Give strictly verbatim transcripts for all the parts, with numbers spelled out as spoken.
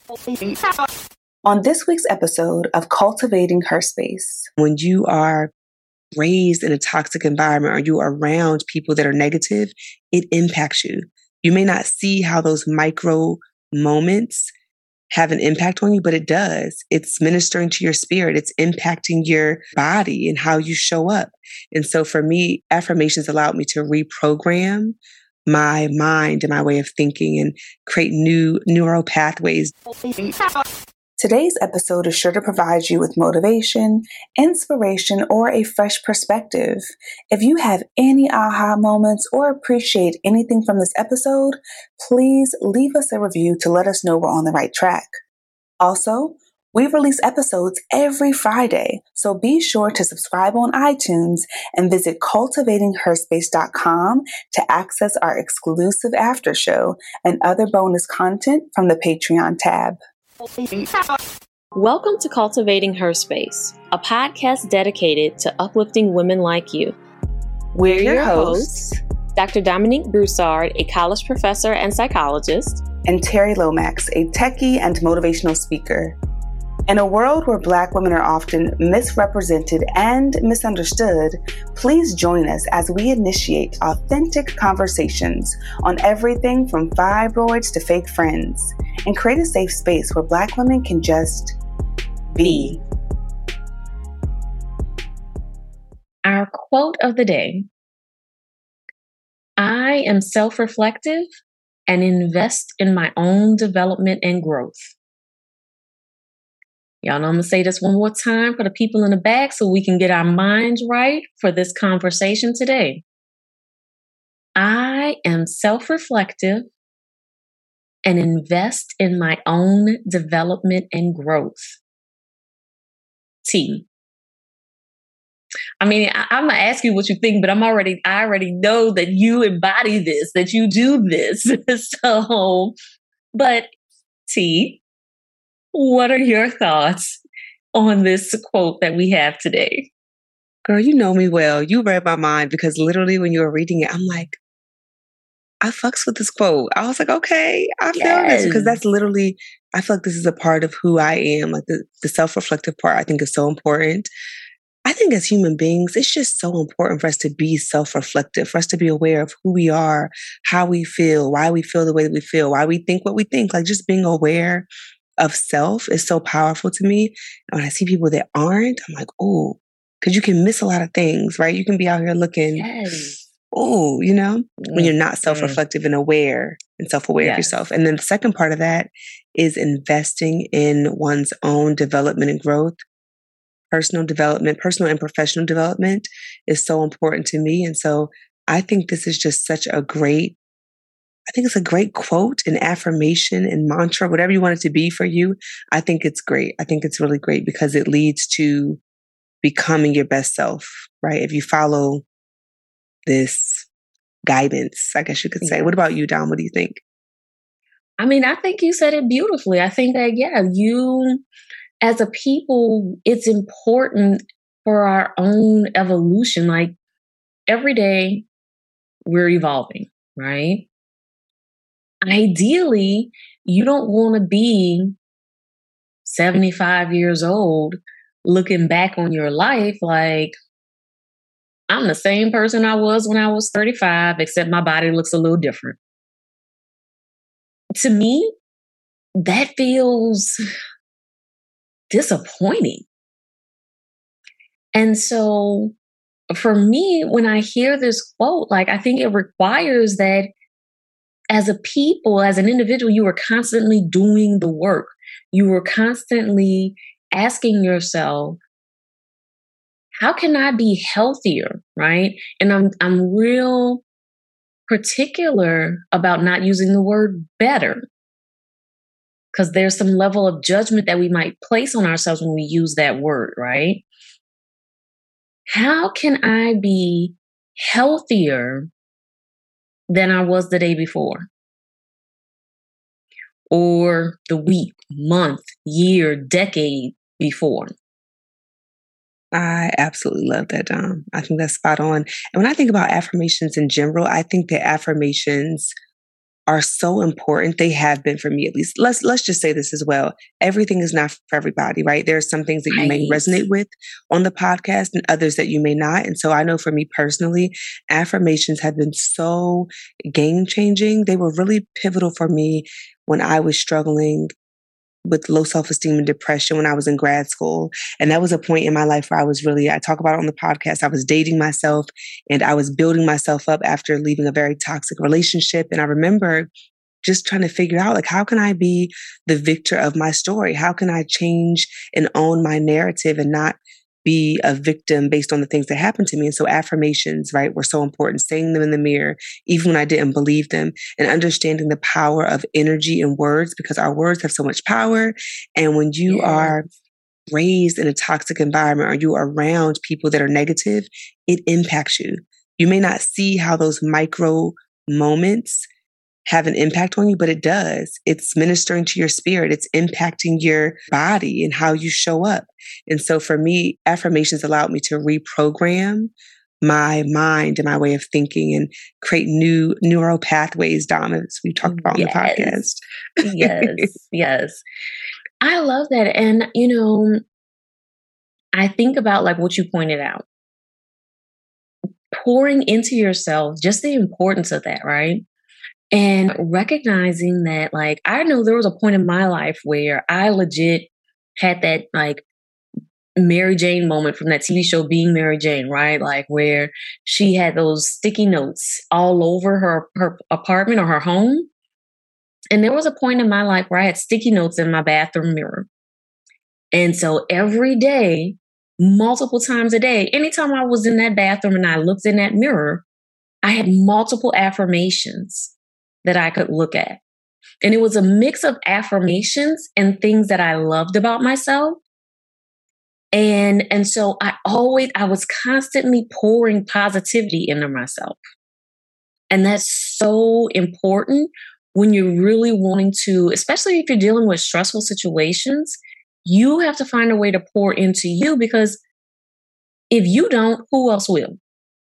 On this week's episode of Cultivating Her Space. When you are raised in a toxic environment or you're around people that are negative, it impacts you. You may not see how those micro moments have an impact on you, but it does. It's ministering to your spirit. It's impacting your body and how you show up. And so for me, affirmations allowed me to reprogram my mind and my way of thinking and create new neural pathways. Today's episode is sure to provide you with motivation, inspiration, or a fresh perspective. If you have any aha moments or appreciate anything from this episode, please leave us a review to let us know we're on the right track. Also, we release episodes every Friday, so be sure to subscribe on iTunes and visit cultivating her space dot com to access our exclusive after show and other bonus content from the Patreon tab. Welcome to Cultivating Her Space, a podcast dedicated to uplifting women like you. We're your hosts, Doctor Dominique Broussard, a college professor and psychologist, and Terry Lomax, a techie and motivational speaker. In a world where Black women are often misrepresented and misunderstood, please join us as we initiate authentic conversations on everything from fibroids to fake friends and create a safe space where Black women can just be. Our quote of the day: I am self-reflective and invest in my own development and growth. Y'all know I'm going to say this one more time for the people in the back so we can get our minds right for this conversation today. I am self-reflective and invest in my own development and growth. T. I mean, I, I'm going to ask you what you think, but I'm already, I already know that you embody this, that you do this. So, but T, what are your thoughts on this quote that we have today? Girl, you know me well. You read my mind because literally when you were reading it, I'm like, I fucks with this quote. I was like, okay, I feel Yes. this because that's literally, I feel like this is a part of who I am. Like the, the self-reflective part, I think is so important. I think as human beings, it's just so important for us to be self-reflective, for us to be aware of who we are, how we feel, why we feel the way that we feel, why we think what we think. Like just being aware of self is so powerful to me. And when I see people that aren't, I'm like, oh, because you can miss a lot of things, right? You can be out here looking, Yes. oh, you know, Mm-hmm. when you're not self-reflective and aware and self-aware Yes. of yourself. And then the second part of that is investing in one's own development and growth. Personal development, personal and professional development is so important to me. And so I think this is just such a great I think it's a great quote, an affirmation and mantra, whatever you want it to be for you. I think it's great. I think it's really great because it leads to becoming your best self, right? If you follow this guidance, I guess you could say. Yeah. What about you, Dom? What do you think? I mean, I think you said it beautifully. I think that, yeah, you as a people, it's important for our own evolution. Like every day we're evolving, right? Ideally, you don't want to be seventy-five years old looking back on your life like, I'm the same person I was when I was thirty-five, except my body looks a little different. To me, that feels disappointing. And so for me, when I hear this quote, like I think it requires that as a people, as an individual, you are constantly doing the work. You are constantly asking yourself, how can I be healthier, right? And I'm I'm real particular about not using the word better, because there's some level of judgment that we might place on ourselves when we use that word, right? How can I be healthier than I was the day before? Or the week, month, year, decade before? I absolutely love that, Dom. I think that's spot on. And when I think about affirmations in general, I think that affirmations are so important. They have been for me, at least. Let's let's just say this as well. Everything is not for everybody, right? There are some things that you may Right. resonate with on the podcast and others that you may not. And so I know for me personally, affirmations have been so game changing. They were really pivotal for me when I was struggling with low self-esteem and depression when I was in grad school. And that was a point in my life where I was really, I talk about it on the podcast, I was dating myself and I was building myself up after leaving a very toxic relationship. And I remember just trying to figure out, like, how can I be the victor of my story? How can I change and own my narrative and not be a victim based on the things that happened to me? And so affirmations, right, were so important, saying them in the mirror, even when I didn't believe them, and understanding the power of energy and words, because our words have so much power. And when you Yeah. are raised in a toxic environment or you are around people that are negative, it impacts you. You may not see how those micro moments have an impact on you, but it does. It's ministering to your spirit. It's impacting your body and how you show up. And so for me, affirmations allowed me to reprogram my mind and my way of thinking and create new neural pathways, Dom, as we talked about Yes. on the podcast. Yes. Yes. I love that. And, you know, I think about like what you pointed out, pouring into yourself, just the importance of that, right? And recognizing that, like, I know there was a point in my life where I legit had that, like, Mary Jane moment from that T V show Being Mary Jane, right? Like, where she had those sticky notes all over her, her apartment or her home. And there was a point in my life where I had sticky notes in my bathroom mirror. And so every day, multiple times a day, anytime I was in that bathroom and I looked in that mirror, I had multiple affirmations that I could look at. And it was a mix of affirmations and things that I loved about myself. And, and so I always, I was constantly pouring positivity into myself. And that's so important when you're really wanting to, especially if you're dealing with stressful situations, you have to find a way to pour into you, because if you don't, who else will?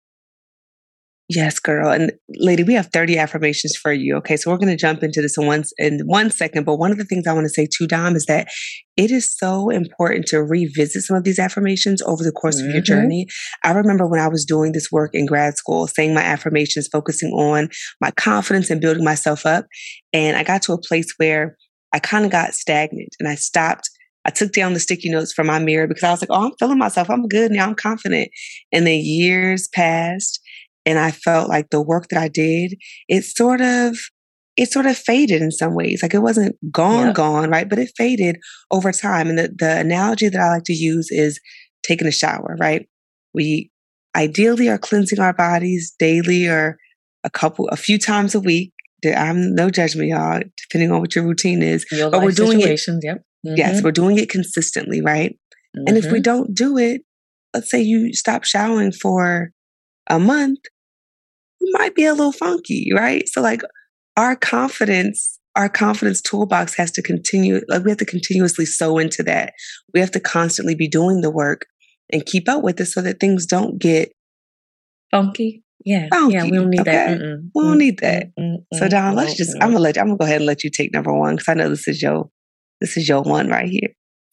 Yes, girl. And lady, we have thirty affirmations for you. Okay. So we're going to jump into this in one, in one second. But one of the things I want to say too, Dom, is that it is so important to revisit some of these affirmations over the course mm-hmm. of your journey. I remember when I was doing this work in grad school, saying my affirmations, focusing on my confidence and building myself up. And I got to a place where I kind of got stagnant and I stopped. I took down the sticky notes from my mirror because I was like, oh, I'm feeling myself. I'm good now. I'm confident. And then years passed. And I felt like the work that I did, it sort of, it sort of faded in some ways. Like it wasn't gone, yep. gone, right? But it faded over time. And the, the analogy that I like to use is taking a shower, right? We ideally are cleansing our bodies daily or a couple, a few times a week. I'm no judgment, y'all, depending on what your routine is. Your but life we're doing it. Yep. Mm-hmm. Yes, we're doing it consistently, right? Mm-hmm. And if we don't do it, let's say you stop showering for a month, you might be a little funky, right? So like our confidence, our confidence toolbox has to continue, like we have to continuously sow into that. We have to constantly be doing the work and keep up with it so that things don't get funky. Yeah. Funky, yeah. We don't need okay? that. Mm-mm. We don't need that. Mm-mm. So Don, let's just, I'm gonna let, I'm gonna go ahead and let you take number one. Cause I know this is your, this is your one right here.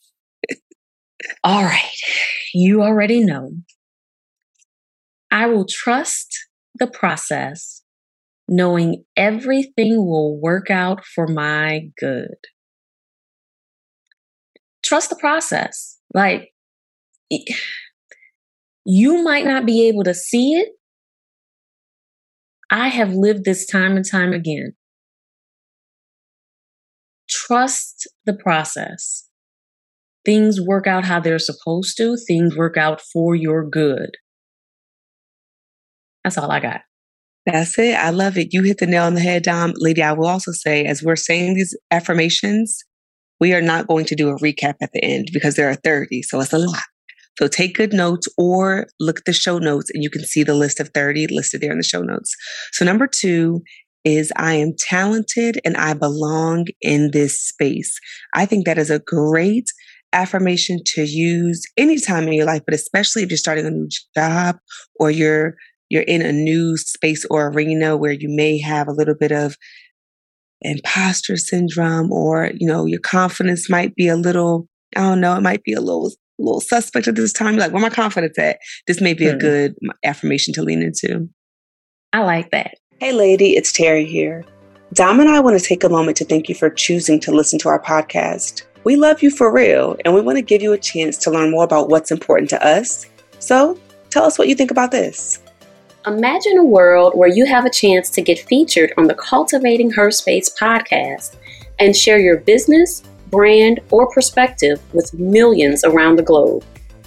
All right. You already know. I will trust the process, knowing everything will work out for my good. Trust the process. Like, you might not be able to see it. I have lived this time and time again. Trust the process. Things work out how they're supposed to. Things work out for your good. That's all I got. That's it. I love it. You hit the nail on the head, Dom. Lady, I will also say, as we're saying these affirmations, we are not going to do a recap at the end because there are thirty. So it's a lot. So take good notes or look at the show notes and you can see the list of thirty listed there in the show notes. So number two is I am talented and I belong in this space. I think that is a great affirmation to use anytime in your life, but especially if you're starting a new job or you're you're in a new space or arena where you may have a little bit of imposter syndrome, or, you know, your confidence might be a little, I don't know, it might be a little, a little suspect at this time. You're like, where my confidence at? This may be hmm. a good affirmation to lean into. I like that. Hey, lady, it's Terry here. Dom and I want to take a moment to thank you for choosing to listen to our podcast. We love you for real, and we want to give you a chance to learn more about what's important to us. So tell us what you think about this. Imagine a world where you have a chance to get featured on the Cultivating Her Space podcast and share your business, brand, or perspective with millions around the globe.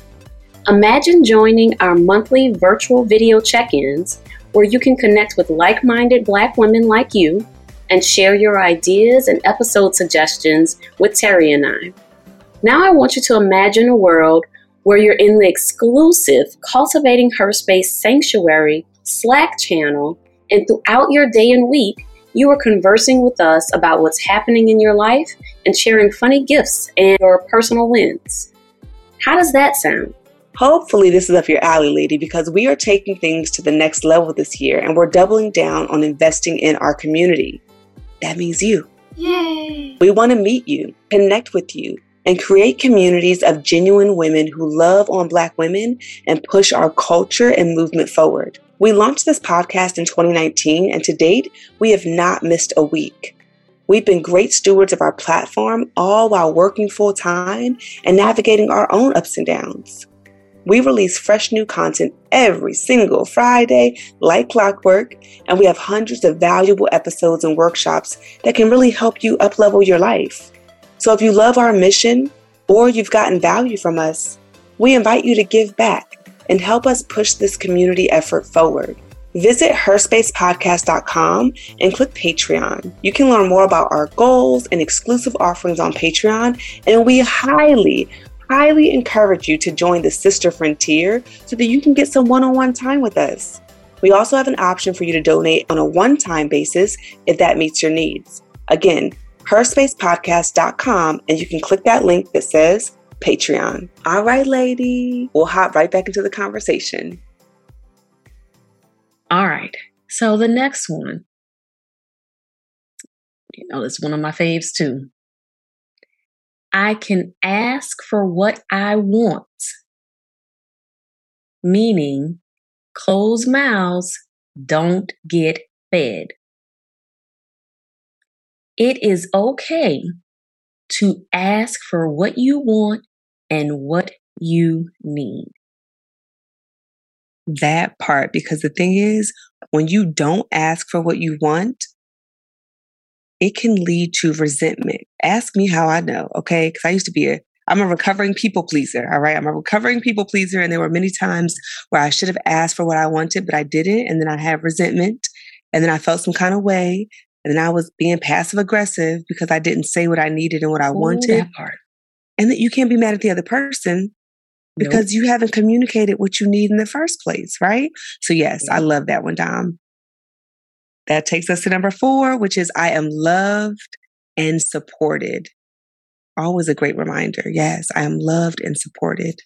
Imagine joining our monthly virtual video check-ins where you can connect with like-minded Black women like you and share your ideas and episode suggestions with Terry and I. Now I want you to imagine a world where you're in the exclusive Cultivating Her Space Sanctuary Slack channel, and throughout your day and week, you are conversing with us about what's happening in your life and sharing funny gifts and your personal wins. How does that sound? Hopefully this is up your alley, lady, because we are taking things to the next level this year, and we're doubling down on investing in our community. That means you. Yay! We want to meet you, connect with you, and create communities of genuine women who love on Black women and push our culture and movement forward. We launched this podcast in twenty nineteen, and to date, we have not missed a week. We've been great stewards of our platform, all while working full-time and navigating our own ups and downs. We release fresh new content every single Friday, like clockwork, and we have hundreds of valuable episodes and workshops that can really help you up-level your life. So if you love our mission or you've gotten value from us, we invite you to give back and help us push this community effort forward. Visit her space podcast dot com and click Patreon. You can learn more about our goals and exclusive offerings on Patreon, and we highly, highly encourage you to join the Sister Frontier so that you can get some one-on-one time with us. We also have an option for you to donate on a one-time basis if that meets your needs. Again, her space podcast dot com, and you can click that link that says Patreon. All right, lady, we'll hop right back into the conversation. All right. So the next one, you know, it's one of my faves too. I can ask for what I want, meaning closed mouths don't get fed. It is okay to ask for what you want and what you need. That part, because the thing is, when you don't ask for what you want, it can lead to resentment. Ask me how I know, okay? Because I used to be a, I'm a recovering people pleaser, all right? I'm a recovering people pleaser, and there were many times where I should have asked for what I wanted, but I didn't, and then I had resentment, and then I felt some kind of way, and then I was being passive aggressive because I didn't say what I needed and what I Ooh, wanted. That part. And that you can't be mad at the other person because nope. you haven't communicated what you need in the first place, right? So yes, yeah. I love that one, Dom. That takes us to number four, which is I am loved and supported. Always a great reminder. Yes, I am loved and supported.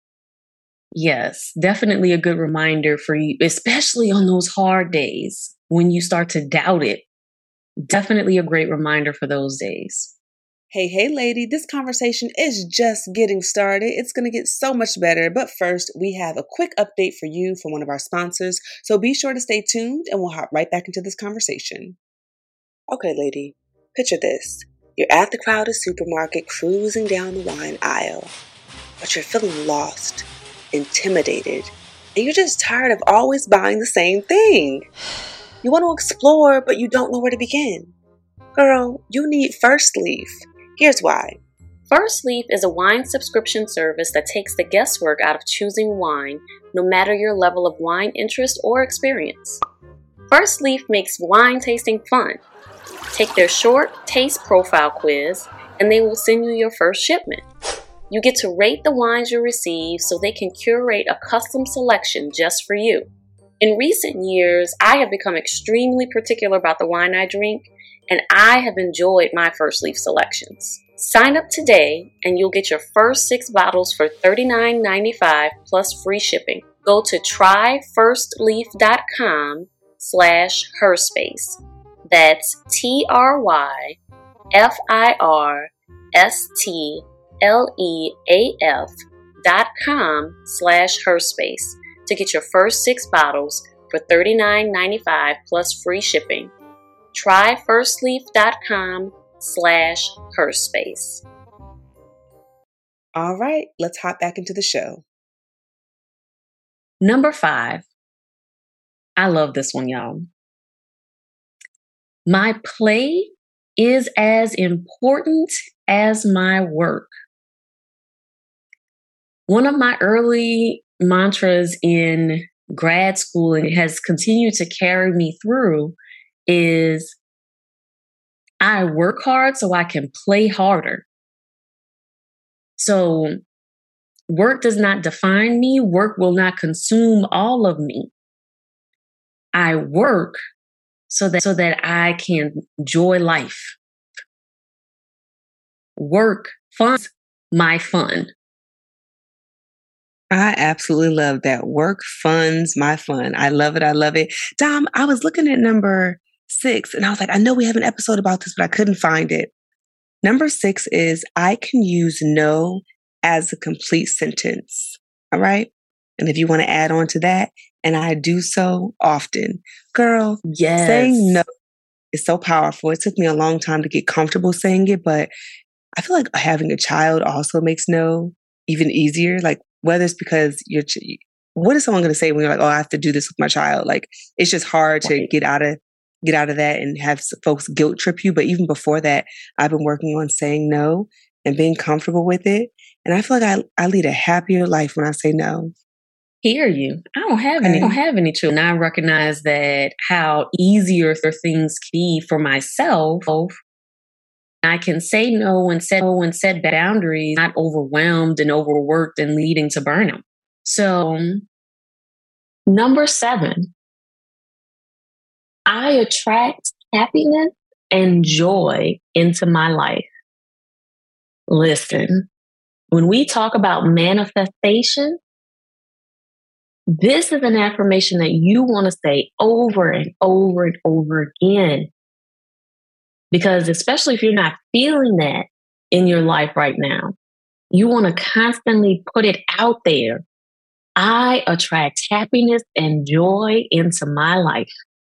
Yes, definitely a good reminder for you, especially on those hard days when you start to doubt it. Definitely a great reminder for those days. Hey, hey, lady, this conversation is just getting started. It's going to get so much better. But first, we have a quick update for you from one of our sponsors. So be sure to stay tuned and we'll hop right back into this conversation. Okay, lady, picture this. You're at the crowded supermarket cruising down the wine aisle, but you're feeling lost, intimidated, and you're just tired of always buying the same thing. You want to explore, but you don't know where to begin. Girl, you need First Leaf. Here's why. First Leaf is a wine subscription service that takes the guesswork out of choosing wine, no matter your level of wine interest or experience. First Leaf makes wine tasting fun. Take their short taste profile quiz, and they will send you your first shipment. You get to rate the wines you receive so they can curate a custom selection just for you. In recent years, I have become extremely particular about the wine I drink, and I have enjoyed my First Leaf selections. Sign up today, and you'll get your first six bottles for thirty-nine ninety-five plus free shipping. Go to tryfirstleaf.com slash herspace. That's T R Y F I R S T L E A F dot com slash HerSpace to get your first six bottles for thirty-nine ninety-five plus free shipping. Try firstleaf.com slash HerSpace. All right, let's hop back into the show. Number five. I love this one, y'all. My play is as important as my work. One of my early mantras in grad school, and it has continued to carry me through, is I work hard so I can play harder. So work does not define me. Work will not consume all of me. I work so that so that I can enjoy life. Work funds my fun. I absolutely love that. Work funds my fun. I love it. I love it. Dom, I was looking at number six and I was like, I know we have an episode about this, but I couldn't find it. Number six is I can use no as a complete sentence. All right. And if you want to add on to that, and I do so often, girl, yes. saying no is so powerful. It took me a long time to get comfortable saying it, but I feel like having a child also makes no even easier. Like, whether it's because you're, ch- what is someone going to say when you're like, oh, I have to do this with my child? Like, it's just hard to right. get out of, get out of that and have folks guilt trip you. But even before that, I've been working on saying no and being comfortable with it. And I feel like I, I lead a happier life when I say no. Hear you. I don't have okay. any. I don't have any children. I recognize that how easier things can be for myself. I can say no and set no and set boundaries, not overwhelmed and overworked and leading to burnout. So, number seven, I attract happiness and joy into my life. Listen, when we talk about manifestation, this is an affirmation that you want to say over and over and over again. Because especially if you're not feeling that in your life right now, you want to constantly put it out there. I attract happiness and joy into my life.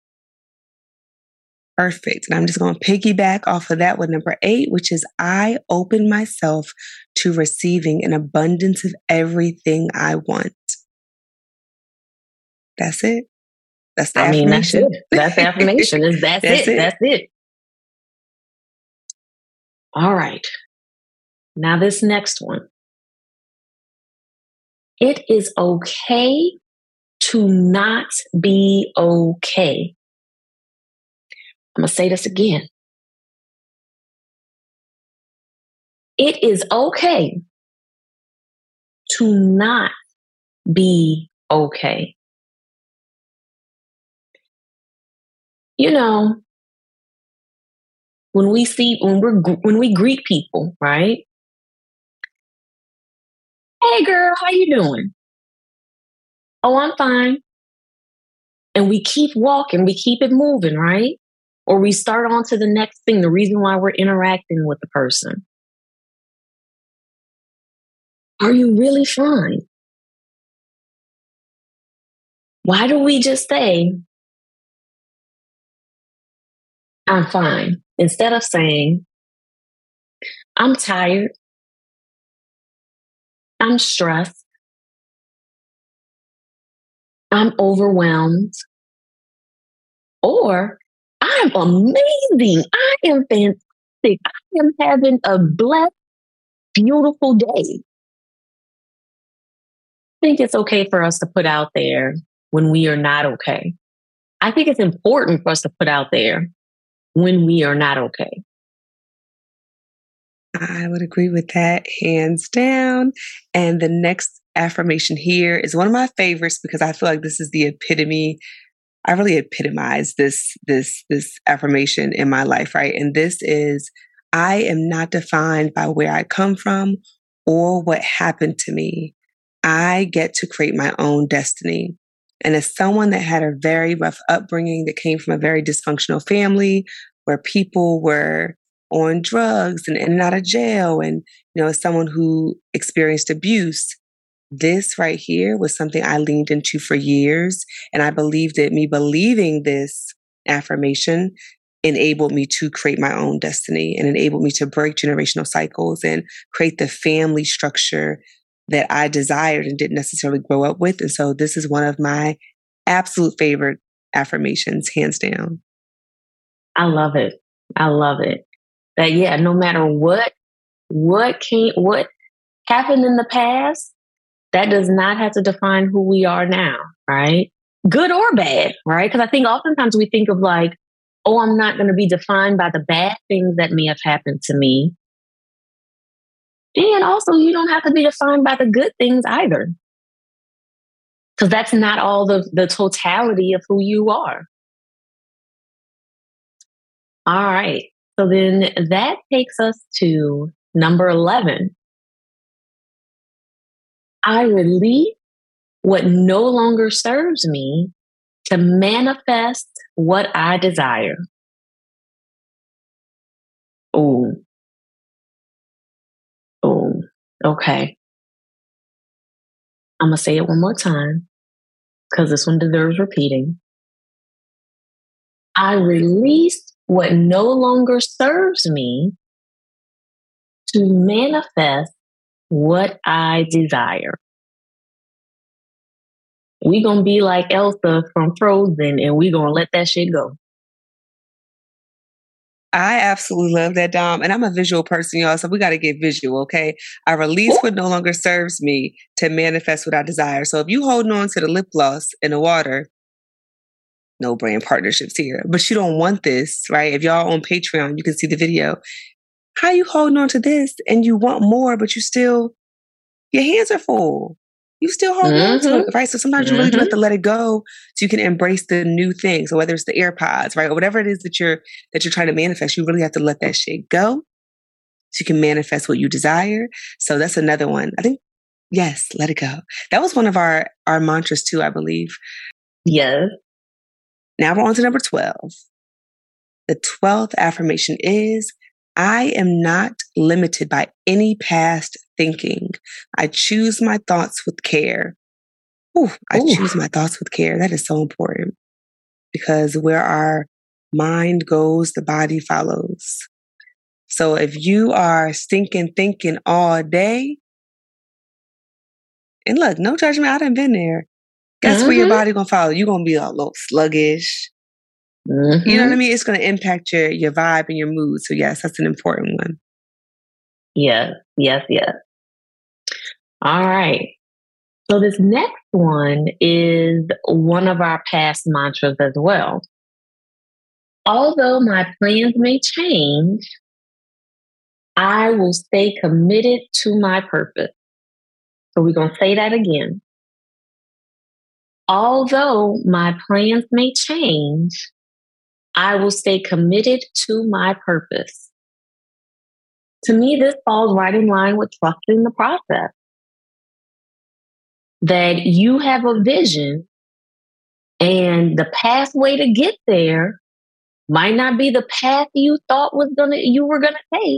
Perfect. And I'm just going to piggyback off of that with number eight, which is I open myself to receiving an abundance of everything I want. That's it. That's the I mean, affirmation. That's it. That's the affirmation. That's, that's, that's it. it. That's it. All right. Now this next one. It is okay to not be okay. I'm going to say this again. It is okay to not be okay. You know, when we see, when we're, when we greet people, right? Hey girl, how you doing? Oh, I'm fine. And we keep walking, we keep it moving, right? Or we start on to the next thing, the reason why we're interacting with the person. Are you really fine? Why do we just say, I'm fine, instead of saying, I'm tired, I'm stressed, I'm overwhelmed, or I'm amazing, I am fantastic, I am having a blessed, beautiful day. I think it's okay for us to put out there when we are not okay. I think it's important for us to put out there when we are not okay. I would agree with that, hands down. And the next affirmation here is one of my favorites because I feel like this is the epitome. I really epitomize this, this, this affirmation in my life, right? And this is, I am not defined by where I come from or what happened to me. I get to create my own destiny. And as someone that had a very rough upbringing, that came from a very dysfunctional family where people were on drugs and in and out of jail, and, you know, as someone who experienced abuse, this right here was something I leaned into for years. And I believed that me believing this affirmation enabled me to create my own destiny and enabled me to break generational cycles and create the family structure that I desired and didn't necessarily grow up with. And so this is one of my absolute favorite affirmations, hands down. I love it. I love it. That, yeah, no matter what, what came, what happened in the past, that does not have to define who we are now, right? Good or bad, right? Because I think oftentimes we think of like, oh, I'm not going to be defined by the bad things that may have happened to me. And also, you don't have to be defined by the good things either. Because that's not all the, the totality of who you are. All right. So then that takes us to number eleven. I release what no longer serves me to manifest what I desire. Oh. Oh, okay. I'm going to say it one more time because this one deserves repeating. I release what no longer serves me to manifest what I desire. We're going to be like Elsa from Frozen and we're going to let that shit go. I absolutely love that, Dom. And I'm a visual person, y'all, so we got to get visual, okay? I release what no longer serves me to manifest what I desire. So if you holding on to the lip gloss in the water, no brand partnerships here, but you don't want this, right? If y'all on Patreon, you can see the video. How you holding on to this and you want more, but you still, your hands are full. You still hold mm-hmm. on to it, right? So sometimes mm-hmm. you really do have to let it go so you can embrace the new thing. So whether it's the AirPods, right, or whatever it is that you're that you're trying to manifest, you really have to let that shit go so you can manifest what you desire. So that's another one. I think, yes, let it go. That was one of our our mantras too, I believe. Yes. Now we're on to number twelve. The twelfth affirmation is, I am not limited by any past thinking. I choose my thoughts with care. Ooh, I Ooh. choose my thoughts with care. That is so important because where our mind goes, the body follows. So if you are stinking thinking all day, and look, no judgment, I done been there. Guess mm-hmm. where your body gonna follow? You're gonna be a little sluggish. Mm-hmm. You know what I mean? It's going to impact your, your vibe and your mood. So yes, that's an important one. Yes, yes, yes. All right. So this next one is one of our past mantras as well. Although my plans may change, I will stay committed to my purpose. So we're going to say that again. Although my plans may change, I will stay committed to my purpose. To me, this falls right in line with trusting the process. That you have a vision and the pathway to get there might not be the path you thought was gonna you were gonna take.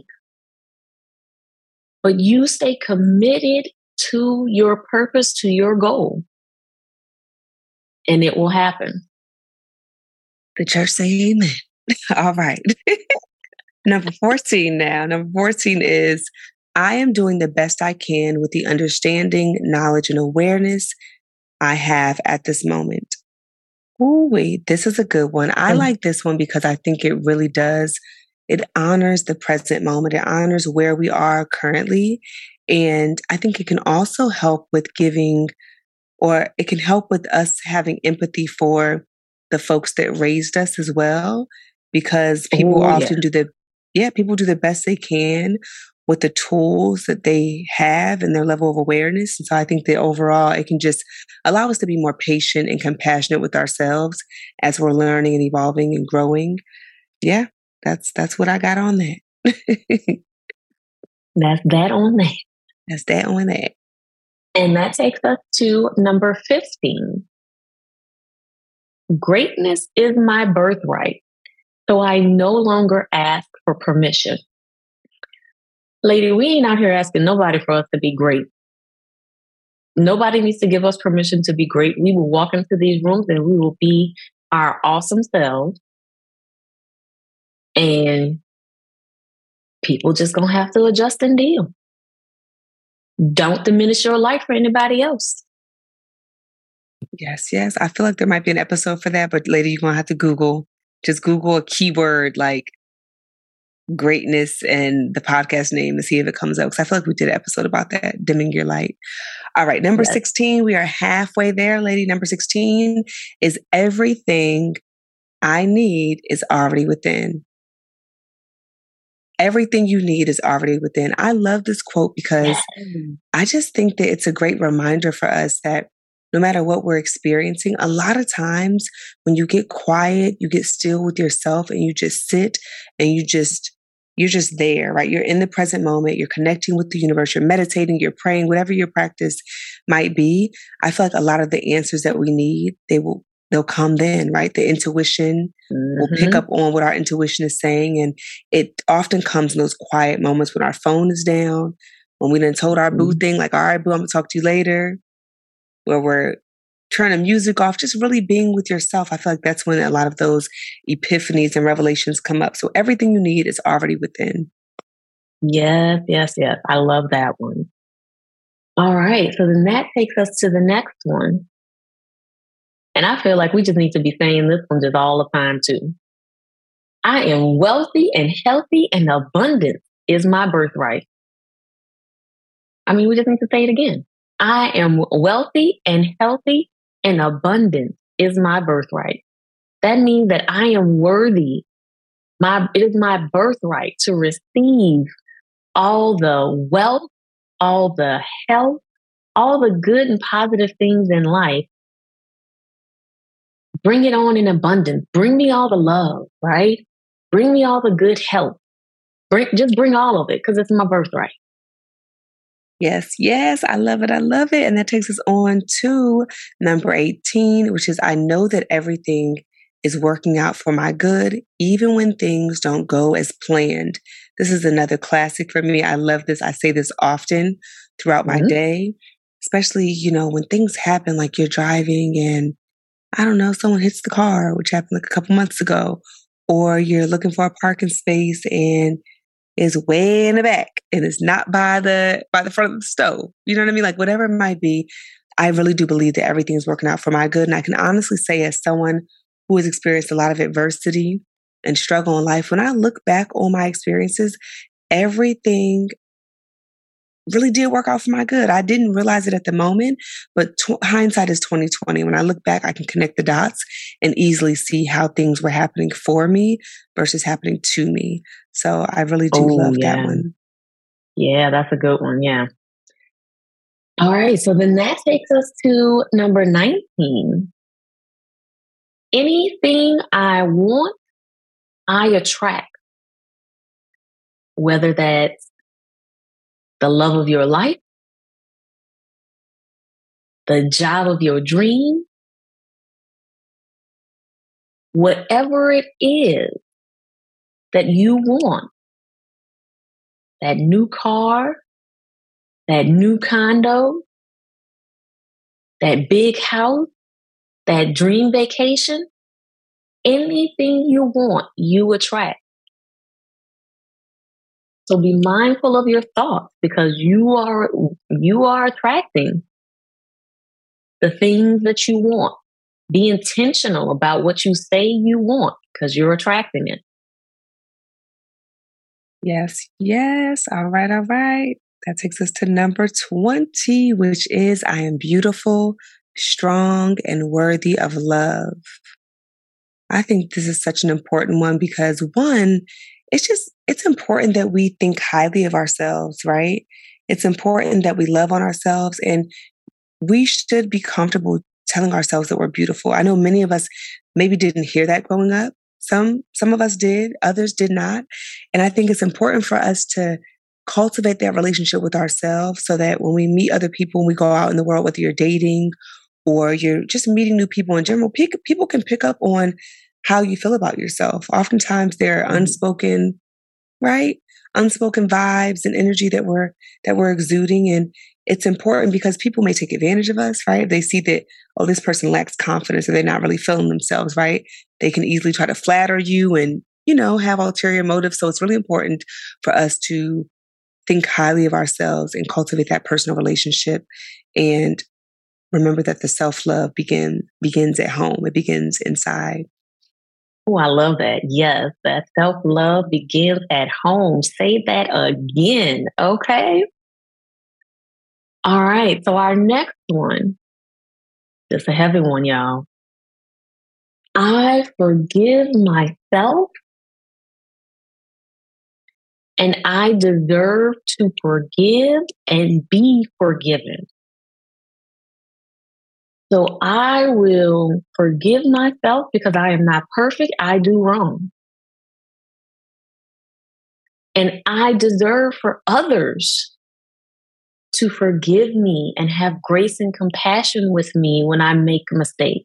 But you stay committed to your purpose, to your goal. And it will happen. The church say amen. All right. Number fourteen now. Number fourteen is, I am doing the best I can with the understanding, knowledge, and awareness I have at this moment. Oh, wait, this is a good one. I mm-hmm. like this one because I think it really does. It honors the present moment. It honors where we are currently. And I think it can also help with giving, or it can help with us having empathy for the folks that raised us as well, because people Ooh, often yeah. do the, yeah, people do the best they can with the tools that they have and their level of awareness. And so I think that overall, it can just allow us to be more patient and compassionate with ourselves as we're learning and evolving and growing. Yeah, that's, that's what I got on that. That's that on that. That's that on that. And that takes us to number fifteen. greatness is my birthright, so I no longer ask for permission. Lady, we ain't out here asking nobody for us to be great. Nobody needs to give us permission to be great. We will walk into these rooms and we will be our awesome selves. And people just gonna have to adjust and deal. Don't diminish your life for anybody else. Yes, yes. I feel like there might be an episode for that, but later you're going to have to Google, just Google a keyword like greatness and the podcast name to see if it comes up. Because I feel like we did an episode about that, dimming your light. All right, number yes. sixteen, we are halfway there, lady. Number sixteen is everything I need is already within. Everything you need is already within. I love this quote because I just think that it's a great reminder for us that no matter what we're experiencing, a lot of times when you get quiet, you get still with yourself and you just sit and you just, you're just there, right? You're in the present moment. You're connecting with the universe. You're meditating, you're praying, whatever your practice might be. I feel like a lot of the answers that we need, they will, they'll come then, right? The intuition mm-hmm. will pick up on what our intuition is saying. And it often comes in those quiet moments when our phone is down, when we done told our boo thing, like, all right, boo, I'm gonna talk to you later. Where we're turning music off, just really being with yourself. I feel like that's when a lot of those epiphanies and revelations come up. So everything you need is already within. Yes, yes, yes. I love that one. All right. So then that takes us to the next one. And I feel like we just need to be saying this one just all the time too. I am wealthy and healthy and abundant is my birthright. I mean, we just need to say it again. I am wealthy and healthy and abundant is my birthright. That means that I am worthy. My, it is my birthright to receive all the wealth, all the health, all the good and positive things in life. Bring it on in abundance. Bring me all the love, right? Bring me all the good health. Bring, just bring all of it because it's my birthright. Yes, yes, I love it. I love it. And that takes us on to number eighteen, which is I know that everything is working out for my good, even when things don't go as planned. This is another classic for me. I love this. I say this often throughout my mm-hmm. day, especially, you know, when things happen, like you're driving and I don't know, someone hits the car, which happened like a couple months ago, or you're looking for a parking space and is way in the back and it's not by the by the front of the stove. You know what I mean? Like whatever it might be, I really do believe that everything is working out for my good. And I can honestly say as someone who has experienced a lot of adversity and struggle in life, when I look back on my experiences, everything really did work out for my good. I didn't realize it at the moment, but tw- hindsight is twenty twenty. When I look back, I can connect the dots and easily see how things were happening for me versus happening to me. So I really do oh, love yeah. that one. Yeah, that's a good one. Yeah. All right. So then that takes us to number nineteen. Anything I want, I attract. Whether that's the love of your life, the job of your dream, whatever it is that you want, that new car, that new condo, that big house, that dream vacation, anything you want, you attract. So be mindful of your thoughts because you are you are attracting the things that you want. Be intentional about what you say you want because you're attracting it. Yes, yes. All right, all right. That takes us to number twenty, which is I am beautiful, strong, and worthy of love. I think this is such an important one because one, it's just, it's important that we think highly of ourselves, right? It's important that we love on ourselves and we should be comfortable telling ourselves that we're beautiful. I know many of us maybe didn't hear that growing up. Some, some of us did, others did not. And I think it's important for us to cultivate that relationship with ourselves so that when we meet other people, when we go out in the world, whether you're dating or you're just meeting new people in general, people can pick up on how you feel about yourself. Oftentimes there are unspoken, right? Unspoken vibes and energy that we're that we're exuding. And it's important because people may take advantage of us, right? If they see that, oh, this person lacks confidence or they're not really feeling themselves, right? They can easily try to flatter you and, you know, have ulterior motives. So it's really important for us to think highly of ourselves and cultivate that personal relationship. And remember that the self-love begin, begins at home. It begins inside. Oh, I love that. Yes, that self-love begins at home. Say that again, okay? All right, so our next one, it's a heavy one, y'all. I forgive myself and I deserve to forgive and be forgiven. So I will forgive myself because I am not perfect. I do wrong. And I deserve for others to forgive me and have grace and compassion with me when I make a mistake.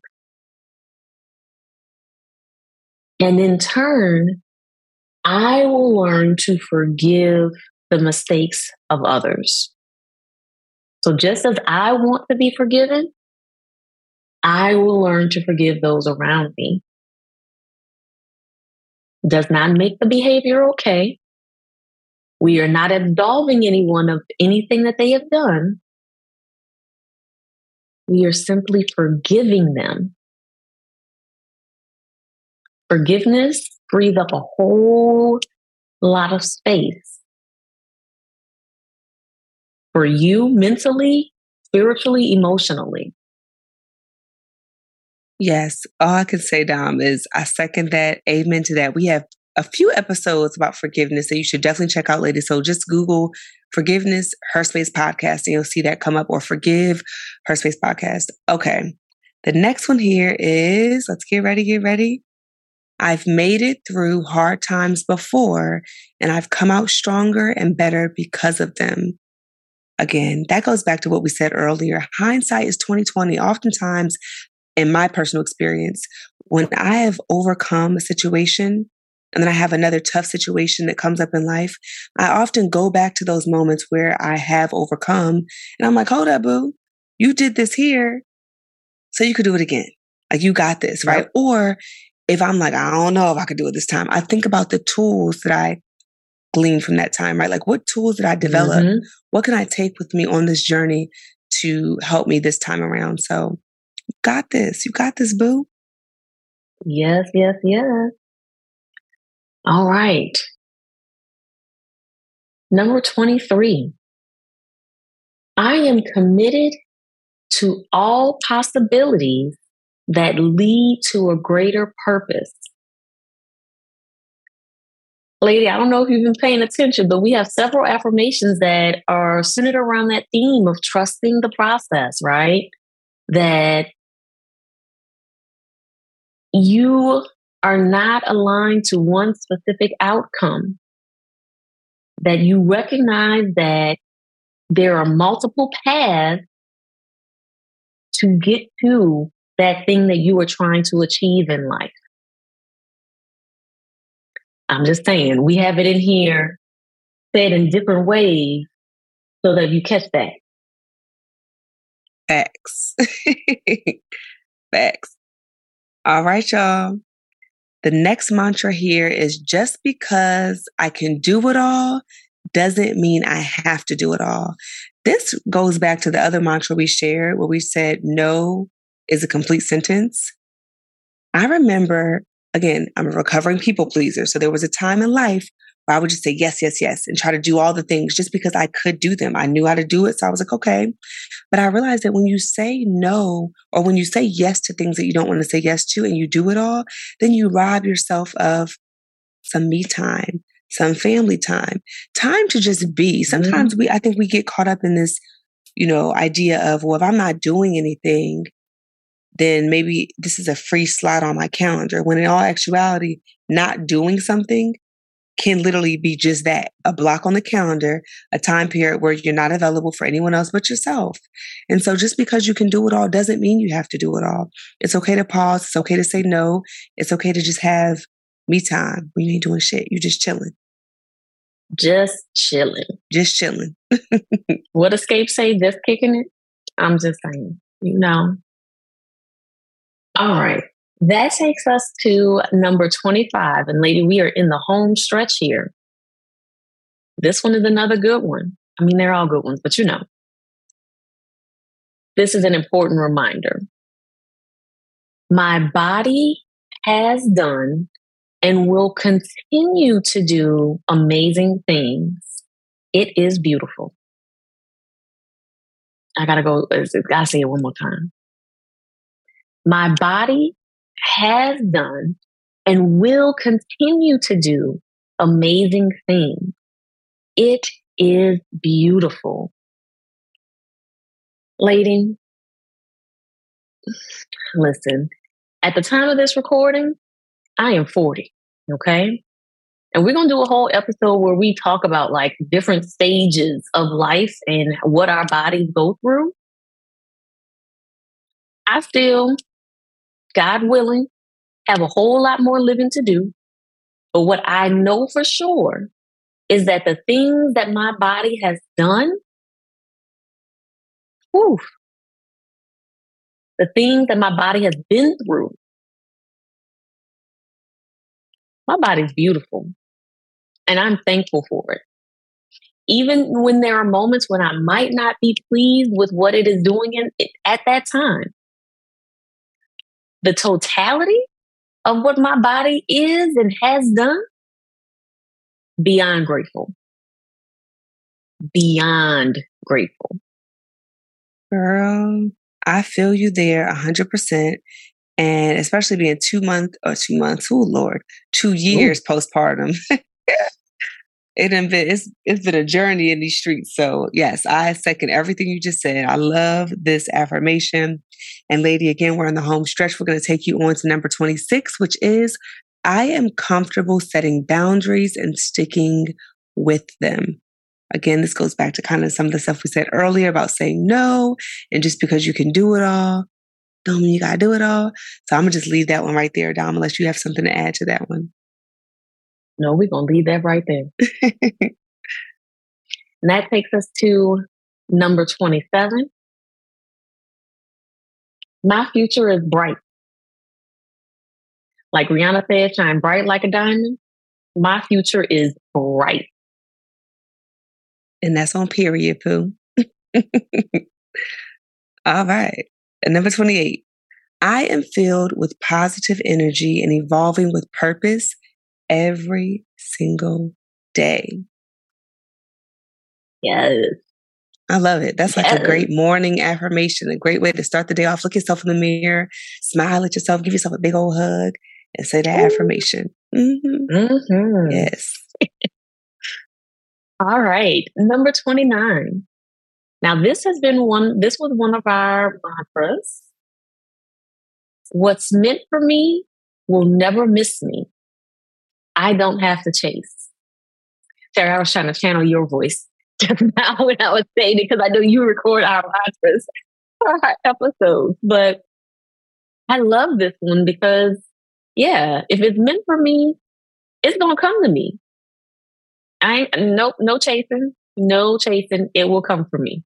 And in turn, I will learn to forgive the mistakes of others. So just as I want to be forgiven, I will learn to forgive those around me. Does not make the behavior okay. We are not absolving anyone of anything that they have done. We are simply forgiving them. Forgiveness frees up a whole lot of space for you mentally, spiritually, emotionally. Yes, all I can say, Dom, is I second that. Amen to that. We have a few episodes about forgiveness that you should definitely check out, ladies. So just Google Forgiveness Herspace Podcast and you'll see that come up, or Forgive Herspace Podcast. Okay. The next one here is, let's get ready, get ready. I've made it through hard times before and I've come out stronger and better because of them. Again, that goes back to what we said earlier. Hindsight is twenty twenty. Oftentimes, in my personal experience, when I have overcome a situation and then I have another tough situation that comes up in life, I often go back to those moments where I have overcome and I'm like, hold up, boo, you did this here, so you could do it again. Like, you got this, right? Yep. Or if I'm like, I don't know if I could do it this time, I think about the tools that I gleaned from that time, right? Like, what tools did I develop? Mm-hmm. What can I take with me on this journey to help me this time around? So you got this. You got this, boo. Yes, yes, yes. All right. Number twenty-three. I am committed to all possibilities that lead to a greater purpose. Lady, I don't know if you've been paying attention, but we have several affirmations that are centered around that theme of trusting the process, right? That you are not aligned to one specific outcome, that you recognize that there are multiple paths to get to that thing that you are trying to achieve in life. I'm just saying, we have it in here said in different ways so that you catch that. Facts. Facts. All right, y'all. The next mantra here is, just because I can do it all doesn't mean I have to do it all. This goes back to the other mantra we shared where we said no is a complete sentence. I remember, again, I'm a recovering people pleaser. So there was a time in life where I would just say yes, yes, yes, and try to do all the things just because I could do them. I knew how to do it. So I was like, okay. But I realized that when you say no, or when you say yes to things that you don't want to say yes to and you do it all, then you rob yourself of some me time, some family time, time to just be. Sometimes mm-hmm. we, I think we get caught up in this, you know, idea of, well, if I'm not doing anything, then maybe this is a free slot on my calendar. When in all actuality, not doing something can literally be just that, a block on the calendar, a time period where you're not available for anyone else but yourself. And so just because you can do it all doesn't mean you have to do it all. It's okay to pause. It's okay to say no. It's okay to just have me time when you ain't doing shit. You're just chilling. Just chilling. Just chilling. What Escape say? Just kicking it? I'm just saying, you know. All right. That takes us to number twenty-five. And lady, we are in the home stretch here. This one is another good one. I mean, they're all good ones, but you know. This is an important reminder. My body has done and will continue to do amazing things. It is beautiful. I gotta go, I gotta say it one more time. My body has done and will continue to do amazing things. It is beautiful. Lady, listen, at the time of this recording, I am forty, okay? And we're going to do a whole episode where we talk about like different stages of life and what our bodies go through. I still, God willing, have a whole lot more living to do. But what I know for sure is that the things that my body has done, whew, the things that my body has been through, my body's beautiful. And I'm thankful for it. Even when there are moments when I might not be pleased with what it is doing in, at that time, the totality of what my body is and has done, beyond grateful. Beyond grateful. Girl, I feel you there one hundred percent. And especially being two months or two months, oh Lord, two years Ooh. postpartum. It been, it's, it's been a journey in these streets. So yes, I second everything you just said. I love this affirmation. And lady, again, we're in the home stretch. We're going to take you on to number twenty-six, which is, I am comfortable setting boundaries and sticking with them. Again, this goes back to kind of some of the stuff we said earlier about saying no. And just because you can do it all, don't mean you got to do it all. So I'm going to just leave that one right there, Dom, unless you have something to add to that one. No, we're going to leave that right there. And that takes us to number twenty-seven. My future is bright. Like Rihanna said, shine bright like a diamond. My future is bright. And that's on period, Pooh. All right. And number twenty-eight. I am filled with positive energy and evolving with purpose every single day. Yes. I love it. That's like yes. a great morning affirmation, a great way to start the day off. Look yourself in the mirror, smile at yourself, give yourself a big old hug, and say that Ooh. affirmation. Mm-hmm. Mm-hmm. Yes. All right. Number twenty-nine. Now, this has been one, this was one of our mantras. What's meant for me will never miss me. I don't have to chase. Sarah, I was trying to channel your voice just now when I was saying it because I know you record our mantras for our episodes. But I love this one because, yeah, if it's meant for me, it's going to come to me. I ain't, no, no chasing, no chasing. It will come for me.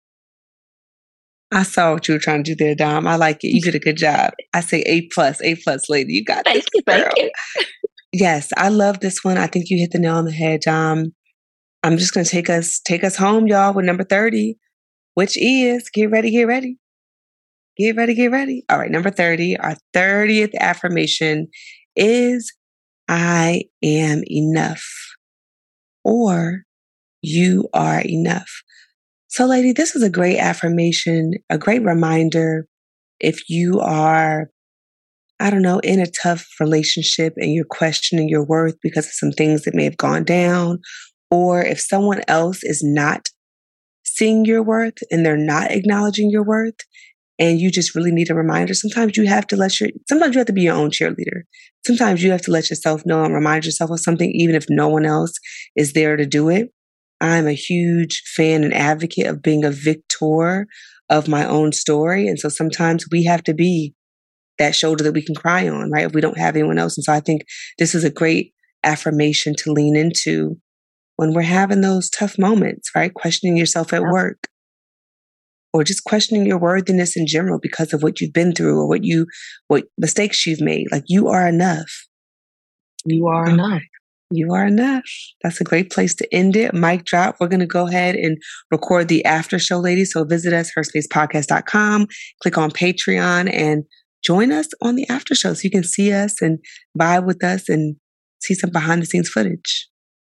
I saw what you were trying to do there, Dom. I like it. You did a good job. I say A plus, A plus, lady. You got thank this, you, girl. Thank you. Yes, I love this one. I think you hit the nail on the head, Dom. I'm just going to take us take us home, y'all, with number thirty, which is, get ready, get ready. Get ready, get ready. All right, number thirty, our thirtieth affirmation is, I am enough, or you are enough. So, lady, this is a great affirmation, a great reminder if you are, I don't know, in a tough relationship and you're questioning your worth because of some things that may have gone down, or if someone else is not seeing your worth and they're not acknowledging your worth, and you just really need a reminder. Sometimes you have to let your, sometimes you have to be your own cheerleader. Sometimes you have to let yourself know and remind yourself of something, even if no one else is there to do it. I'm a huge fan and advocate of being a victor of my own story. And so sometimes we have to be that shoulder that we can cry on, right? If we don't have anyone else. And so I think this is a great affirmation to lean into when we're having those tough moments, right? Questioning yourself at work, or just questioning your worthiness in general because of what you've been through or what you, what mistakes you've made. Like, you are enough. You are enough. You are enough. That's a great place to end it. Mic drop. We're going to go ahead and record the after show, ladies. So visit us, her space podcast dot com, click on Patreon, and join us on the after show so you can see us and vibe with us and see some behind the scenes footage.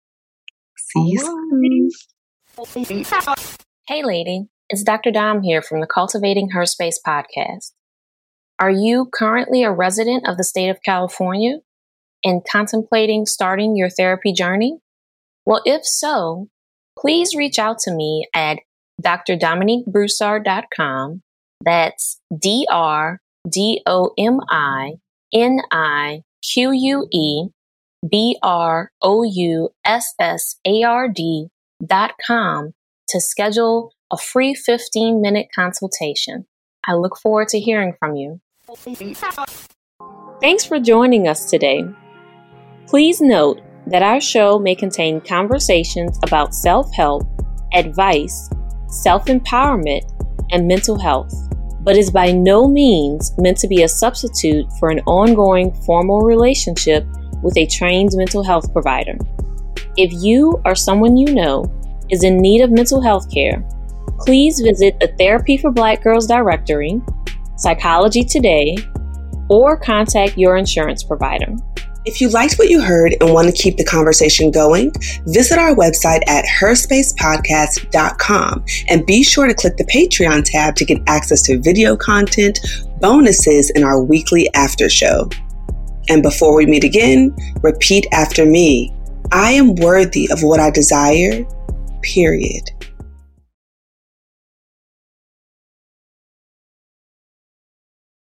See you soon. Hey, lady. It's Doctor Dom here from the Cultivating Her Space podcast. Are you currently a resident of the state of California and contemplating starting your therapy journey? Well, if so, please reach out to me at d r dominique broussard dot com. That's D R D O M I N I Q U E B R O U S S A R D dot com to schedule a free fifteen minute consultation. I look forward to hearing from you. Thanks for joining us today. Please note that our show may contain conversations about self-help, advice, self-empowerment, and mental health, but is by no means meant to be a substitute for an ongoing formal relationship with a trained mental health provider. If you or someone you know is in need of mental health care, please visit the Therapy for Black Girls directory, Psychology Today, or contact your insurance provider. If you liked what you heard and want to keep the conversation going, visit our website at her space podcast dot com and be sure to click the Patreon tab to get access to video content, bonuses, and our weekly after show. And before we meet again, repeat after me. I am worthy of what I desire, period.